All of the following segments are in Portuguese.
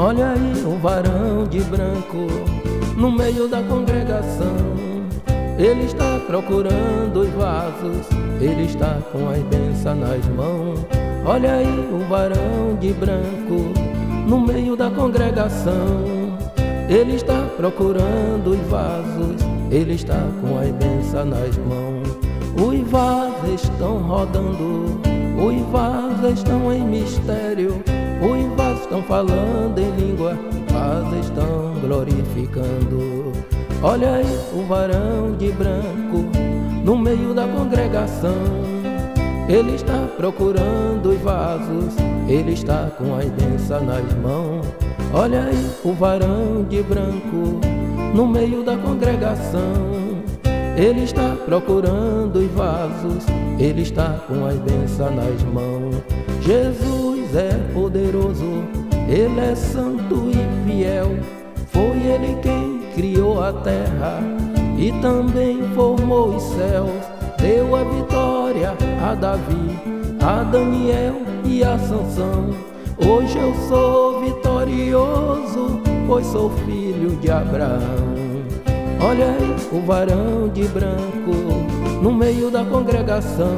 Olha aí o varão de branco no meio da congregação. Ele está procurando os vasos, ele está com as bênçãos nas mãos. Olha aí o varão de branco no meio da congregação. Ele está procurando os vasos, ele está com as bênçãos nas mãos. Os vasos estão rodando, os vasos estão em mistério, os vasos estão falando em língua, os vasos estão glorificando. Olha aí o varão de branco no meio da congregação. Ele está procurando os vasos, ele está com as bênçãos nas mãos. Olha aí o varão de branco no meio da congregação. Ele está procurando os vasos, ele está com as bênçãos nas mãos. Jesus é poderoso, ele é santo e fiel. Foi ele quem criou a terra e também formou os céus. Deu a vitória a Davi, a Daniel e a Sansão. Hoje eu sou vitorioso, pois sou filho de Abraão. Olha aí o varão de branco no meio da congregação.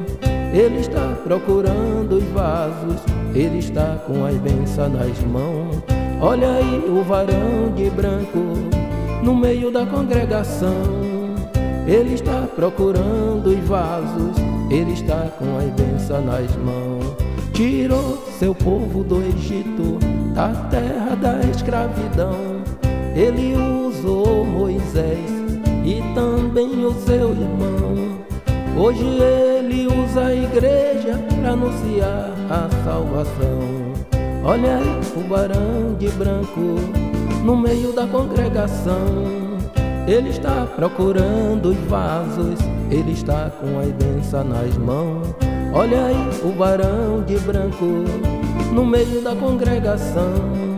Ele está procurando os vasos, ele está com as bênçãos nas mãos. Olha aí o varão de branco no meio da congregação. Ele está procurando os vasos, ele está com as bênçãos nas mãos. Tirou seu povo do Egito, da terra da escravidão. Ele usou Moisés e também o seu irmão. Hoje ele usa a igreja para anunciar a salvação. Olha aí o varão de branco no meio da congregação. Ele está procurando os vasos, ele está com as bênçãos nas mãos. Olha aí o varão de branco no meio da congregação.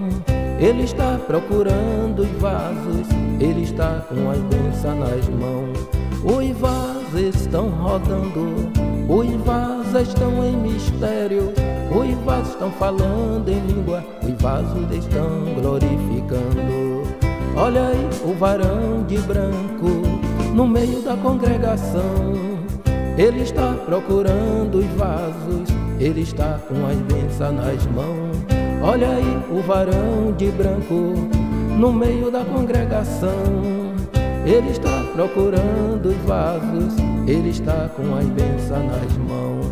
Ele está procurando os vasos, ele está com as bênçãos nas mãos. Os vasos estão rodando, os vasos estão em mistério, os vasos estão falando em língua, os vasos estão glorificando. Olha aí o varão de branco no meio da congregação. Ele está procurando os vasos, ele está com as bênçãos nas mãos. Olha aí o varão de branco no meio da congregação. Ele está procurando os vasos, ele está com as bênçãos nas mãos.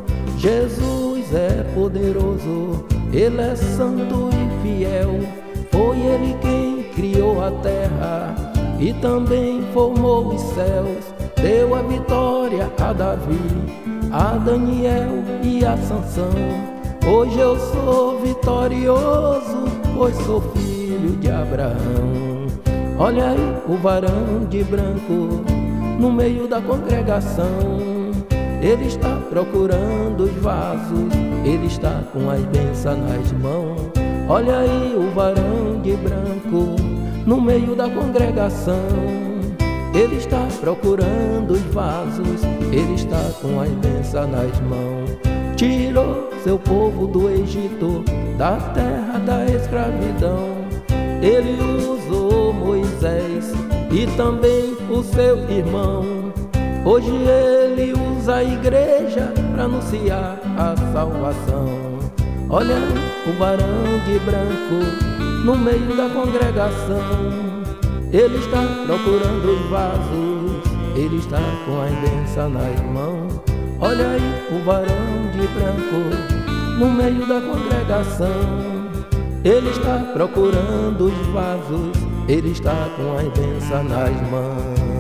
Jesus é poderoso, ele é santo e fiel. Foi ele quem criou a terra e também formou os céus. Deu a vitória a Davi, a Daniel e a Sansão. Hoje eu sou vitorioso, pois sou filho de Abraão. Olha aí o varão de branco no meio da congregação. Ele está procurando os vasos, ele está com as bênçãos nas mãos. Olha aí o varão de branco no meio da congregação. Ele está procurando os vasos, ele está com as bênçãos nas mãos. Tirou seu povo do Egito, da terra da escravidão. Ele usou Moisés e também o seu irmão. Hoje ele usa a igreja para anunciar a salvação. Olha o varão de branco no meio da congregação. Ele está procurando os vasos, ele está com as bênçãos nas mãos. Olha aí o varão de branco no meio da congregação. Ele está procurando os vasos, ele está com as bênçãos nas mãos.